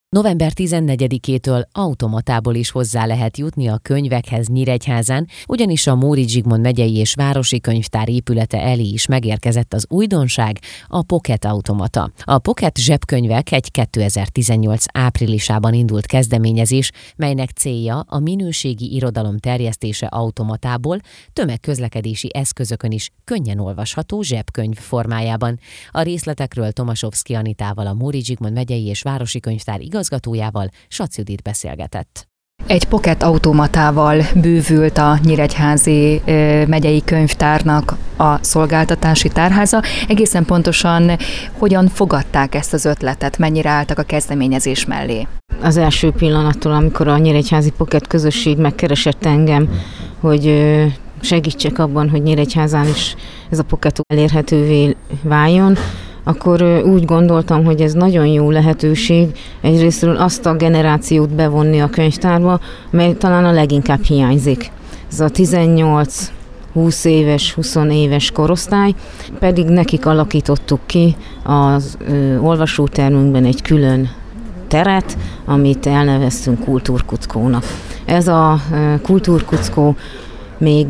November 14-től automatából is hozzá lehet jutni a könyvekhez Nyíregyházán, ugyanis a Móricz Zsigmond megyei és városi könyvtár épülete elé is megérkezett az újdonság, a Pocket automata. A Pocket zsebkönyvek egy 2018 áprilisában indult kezdeményezés, melynek célja a minőségi irodalom terjesztése automatából, tömegközlekedési eszközökön is könnyen olvasható zsebkönyv formájában. A részletekről Tomaszowski Anitával, a Móricz Zsigmond megyei és városi könyvtár igazgatójával Sac Judit beszélgetett. Egy Pocket automatával bővült a Nyíregyházi megyei könyvtárnak a szolgáltatási tárháza. Egészen pontosan hogyan fogadták ezt az ötletet, mennyire álltak a kezdeményezés mellé? Az első pillanattól, amikor a Nyíregyházi Pocket közösség megkeresett engem, hogy segítsek abban, hogy Nyíregyházán is ez a Pocket elérhetővé váljon, akkor úgy gondoltam, hogy ez nagyon jó lehetőség egyrésztről azt a generációt bevonni a könyvtárba, mely talán a leginkább hiányzik. Ez a 18-20 éves, 20 éves korosztály, pedig nekik alakítottuk ki az olvasótermünkben egy külön teret, amit elneveztünk Kultúrkuckónak. Ez a Kultúrkuckó még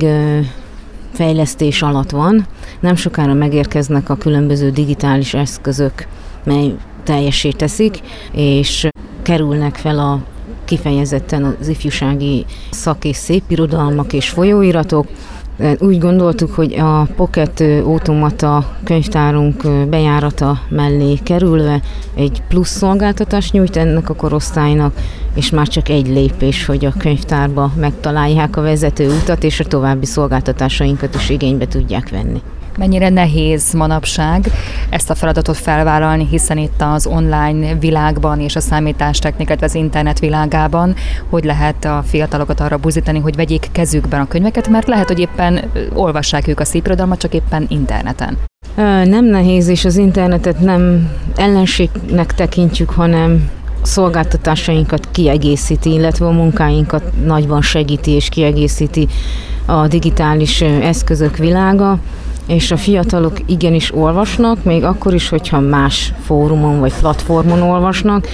fejlesztés alatt van. Nem sokára megérkeznek a különböző digitális eszközök, mely teljessé teszik, és kerülnek fel kifejezetten az ifjúsági szak- és szépirodalmak és folyóiratok. Úgy gondoltuk, hogy a Pocket automata könyvtárunk bejárata mellé kerülve egy plusz szolgáltatást nyújt ennek a korosztálynak, és már csak egy lépés, hogy a könyvtárba megtalálják a vezető utat, és a további szolgáltatásainkat is igénybe tudják venni. Mennyire nehéz manapság ezt a feladatot felvállalni, hiszen itt az online világban és a számítástechnika, az internet világában, hogy lehet a fiatalokat arra buzdítani, hogy vegyék kezükben a könyveket, mert lehet, hogy éppen olvassák ők a szépirodalmat, csak éppen interneten. Nem nehéz, és az internetet nem ellenségnek tekintjük, hanem szolgáltatásainkat kiegészíti, illetve a munkáinkat nagyban segíti és kiegészíti a digitális eszközök világa, és a fiatalok igenis olvasnak, még akkor is, hogyha más fórumon vagy platformon olvasnak,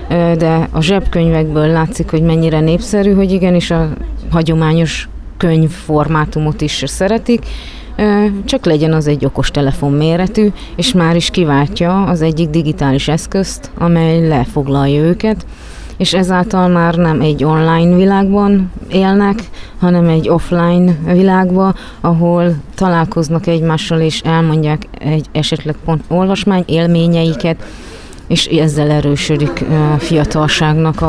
de a zsebkönyvekből látszik, hogy mennyire népszerű, hogy igenis a hagyományos könyvformátumot is szeretik, csak legyen az egy okostelefon méretű, és már is kiváltja az egyik digitális eszközt, amely lefoglalja őket, és ezáltal már nem egy online világban élnek, hanem egy offline világban, ahol találkoznak egymással, és elmondják egy esetleg pont olvasmány élményeiket, és ezzel erősödik a fiatalságnak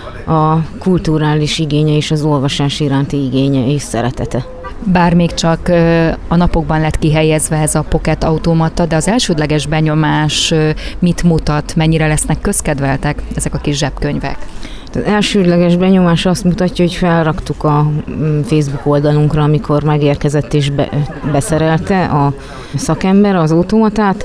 a kulturális igénye és az olvasás iránti igénye és szeretete. Bár még csak a napokban lett kihelyezve ez a Pocket automata, de az elsődleges benyomás mit mutat, mennyire lesznek közkedveltek ezek a kis zsebkönyvek? Az elsődleges benyomás azt mutatja, hogy felraktuk a Facebook oldalunkra, amikor megérkezett és beszerelte a szakember az automatát.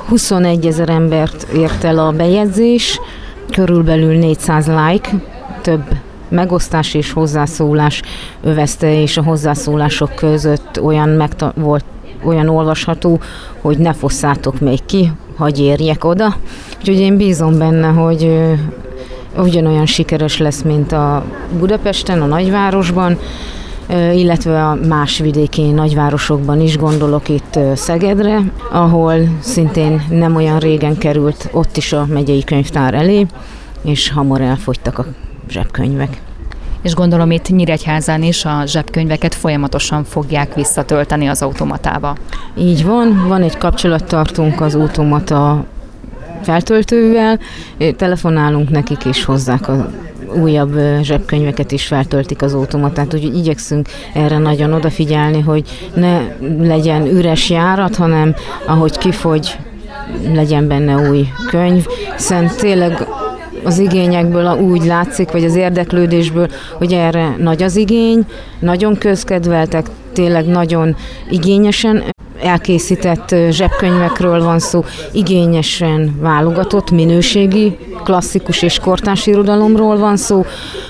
21 000 embert ért el a bejegyzés, körülbelül 400 like, több megosztás és hozzászólás övezte, és a hozzászólások között volt olyan olvasható, hogy ne fosszátok még ki, hagyj érjek oda. Úgyhogy én bízom benne, hogy ugyanolyan sikeres lesz, mint a Budapesten, a nagyvárosban, illetve a más vidéki nagyvárosokban is, gondolok itt Szegedre, ahol szintén nem olyan régen került ott is a megyei könyvtár elé, és hamar elfogytak a zsebkönyvek. És gondolom itt Nyíregyházán is a zsebkönyveket folyamatosan fogják visszatölteni az automatába. Így van egy kapcsolattartunk az automata feltöltővel, telefonálunk nekik és hozzák a újabb zsebkönyveket is feltöltik az automatát, úgyhogy igyekszünk erre nagyon odafigyelni, hogy ne legyen üres járat, hanem ahogy kifogy, legyen benne új könyv, hiszen tényleg az igényekből úgy látszik, vagy az érdeklődésből, hogy erre nagy az igény, nagyon közkedveltek, tényleg nagyon igényesen elkészített zsebkönyvekről van szó, igényesen válogatott, minőségi, klasszikus és kortárs irodalomról van szó.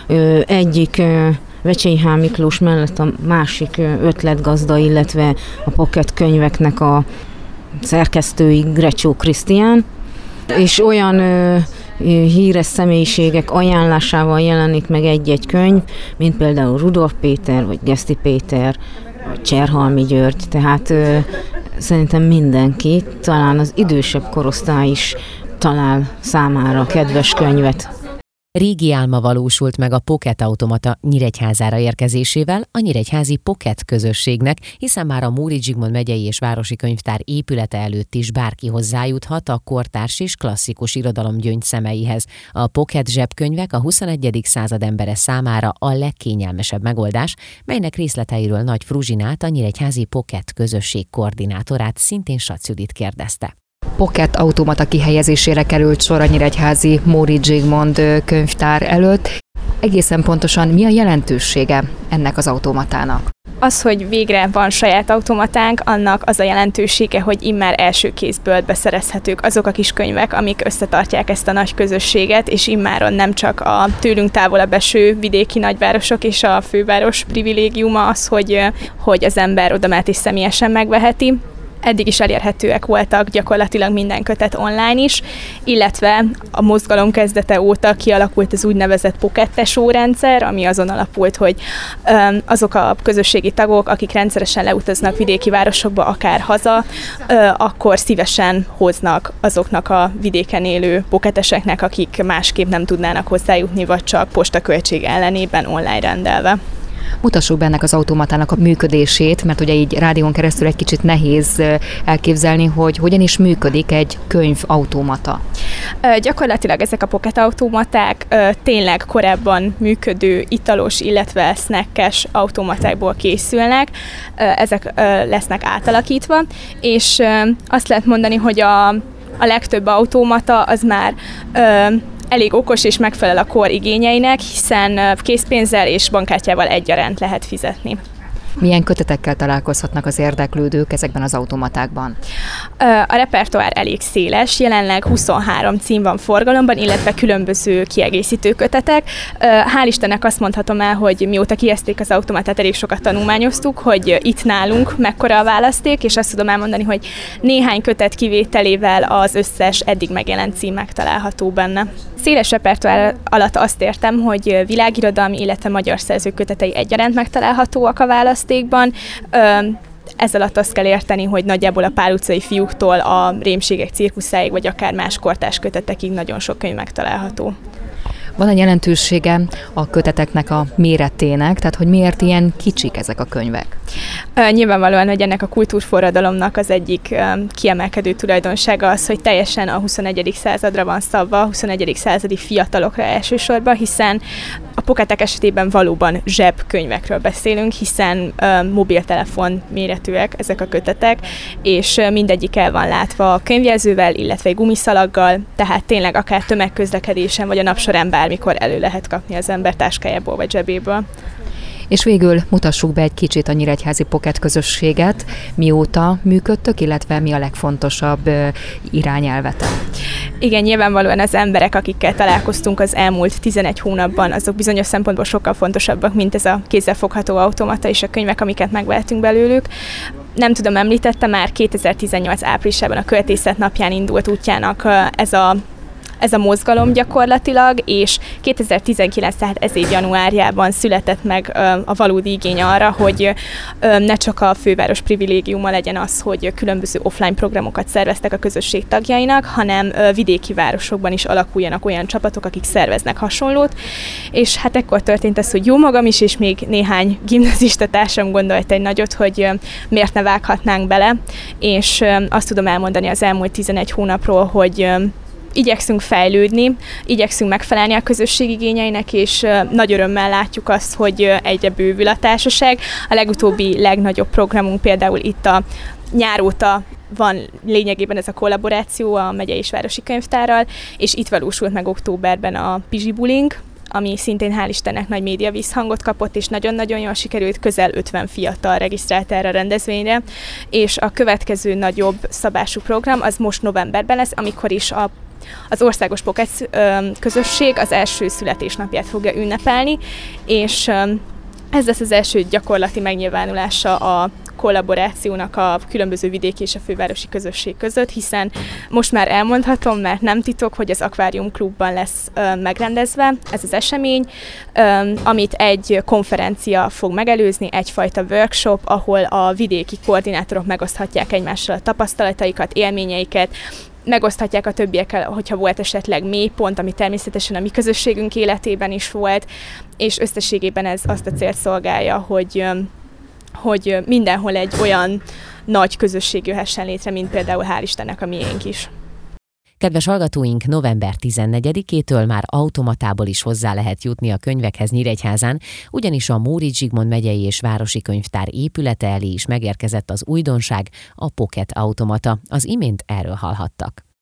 Egyik Vecsei H. Miklós mellett a másik ötletgazda, illetve a Pocket könyveknek a szerkesztői Grecsó Krisztián, és olyan híres személyiségek ajánlásával jelenik meg egy-egy könyv, mint például Rudolf Péter, vagy Geszti Péter, vagy Cserhalmi György, tehát szerintem mindenki, talán az idősebb korosztály is talál számára kedves könyvet. Régi álma valósult meg a Pocket Automata Nyíregyházára érkezésével a nyíregyházi Pocket közösségnek, hiszen már a Móricz Zsigmond megyei és városi könyvtár épülete előtt is bárki hozzájuthat a kortárs és klasszikus irodalom gyöngyszemeihez. A Pocket zsebkönyvek a 21. század embere számára a legkényelmesebb megoldás, melynek részleteiről Nagy Fruzsinát, a nyíregyházi Pocket közösség koordinátorát, szintén Satz Judit kérdezte. Pocket Automata kihelyezésére került sor a nyíregyházi Móricz Zsigmond könyvtár előtt. Egészen pontosan mi a jelentősége ennek az automatának? Az, hogy végre van saját automatánk, annak az a jelentősége, hogy immár első kézből beszerezhetők azok a kis könyvek, amik összetartják ezt a nagy közösséget, és immáron nem csak a tőlünk távolabb eső vidéki nagyvárosok és a főváros privilégiuma az, hogy az ember oda mehet és személyesen megveheti. Eddig is elérhetőek voltak gyakorlatilag minden kötet online is, illetve a mozgalom kezdete óta kialakult az úgynevezett Pocket tesórendszer, ami azon alapult, hogy azok a közösségi tagok, akik rendszeresen leutaznak vidéki városokba, akár haza, akkor szívesen hoznak azoknak a vidéken élő pocketeseknek, akik másképp nem tudnának hozzájutni, vagy csak postaköltség ellenében online rendelve. Mutassuk be ennek az automatának a működését, mert ugye így rádión keresztül egy kicsit nehéz elképzelni, hogy hogyan is működik egy könyvautomata. Gyakorlatilag ezek a Pocket automaták tényleg korábban működő italos, illetve snackes automatákból készülnek, ezek lesznek átalakítva, és azt lehet mondani, hogy a legtöbb automata az már elég okos és megfelel a kor igényeinek, hiszen készpénzzel és bankkártyával egyaránt lehet fizetni. Milyen kötetekkel találkozhatnak az érdeklődők ezekben az automatákban? A repertoár elég széles, jelenleg 23 cím van forgalomban, illetve különböző kiegészítő kötetek. Hál' Istennek azt mondhatom el, hogy mióta kijezték az automatát, elég sokat tanulmányoztuk, hogy itt nálunk mekkora a választék, és azt tudom elmondani, hogy néhány kötet kivételével az összes eddig megjelent cím megtalálható benne. Széles repertoár alatt azt értem, hogy világirodalmi, illetve magyar szerzők kötetei egyaránt megtalálhatóak a választékban. Ez alatt azt kell érteni, hogy nagyjából a Pál utcai fiúktól a Rémségek cirkuszáig, vagy akár más kortárs kötetekig nagyon sok könyv megtalálható. Van egy jelentősége a köteteknek a méretének, tehát hogy miért ilyen kicsik ezek a könyvek? Nyilvánvalóan, hogy ennek a kultúrforradalomnak az egyik kiemelkedő tulajdonsága az, hogy teljesen a 21. századra van szabva, a 21. századi fiatalokra elsősorban, hiszen a pocketek esetében valóban zsebkönyvekről beszélünk, hiszen mobiltelefon méretűek ezek a kötetek, és mindegyik el van látva könyvjelzővel, illetve egy gumiszalaggal, tehát tényleg akár tömegközlekedésen vagy a nap során bármikor elő lehet kapni az ember táskájából vagy zsebéből. És végül mutassuk be egy kicsit a nyíregyházi Pocket közösséget, mióta működtök, illetve mi a legfontosabb irányelvete. Igen, nyilvánvalóan az emberek, akikkel találkoztunk az elmúlt 11 hónapban, azok bizonyos szempontból sokkal fontosabbak, mint ez a kézzelfogható automata és a könyvek, amiket megvehetünk belőlük. Nem tudom, említette, már 2018 áprilisában a Költészet napján indult útjának ez a mozgalom gyakorlatilag, és 2019, tehát ez év januárjában született meg a valódi igény arra, hogy ne csak a főváros privilégiuma legyen az, hogy különböző offline programokat szerveztek a közösség tagjainak, hanem vidéki városokban is alakuljanak olyan csapatok, akik szerveznek hasonlót, és hát ekkor történt ez, hogy jó magam is, és még néhány gimnazista társam gondolt egy nagyot, hogy miért ne vághatnánk bele, és azt tudom elmondani az elmúlt 11 hónapról, hogy igyekszünk fejlődni, igyekszünk megfelelni a közösség igényeinek, és nagy örömmel látjuk azt, hogy egyre bővül a társaság. A legutóbbi legnagyobb programunk például itt a nyár óta van lényegében ez a kollaboráció a megyei és városi könyvtárral, és itt valósult meg októberben a Pizsi Bulink, ami szintén hál' Istennek nagy média visszhangot kapott, és nagyon-nagyon jól sikerült, közel 50 fiatal regisztrált erre a rendezvényre, és a következő nagyobb szabású program az most novemberben lesz, amikor is az országos Pocket közösség az első születésnapját fogja ünnepelni, és ez lesz az első gyakorlati megnyilvánulása a kollaborációnak a különböző vidéki és a fővárosi közösség között, hiszen most már elmondhatom, mert nem titok, hogy az Akvárium Klubban lesz megrendezve ez az esemény, amit egy konferencia fog megelőzni, egyfajta workshop, ahol a vidéki koordinátorok megoszthatják egymással a tapasztalataikat, élményeiket, megoszthatják a többiekkel, hogyha volt esetleg mélypont, ami természetesen a mi közösségünk életében is volt, és összességében ez azt a célt szolgálja, hogy mindenhol egy olyan nagy közösség jöhessen létre, mint például hál' Istennek a miénk is. Kedves hallgatóink, november 14-től már automatából is hozzá lehet jutni a könyvekhez Nyíregyházán, ugyanis a Móricz Zsigmond megyei és városi könyvtár épülete elé is megérkezett az újdonság, a Pocket automata. Az imént erről hallhattak.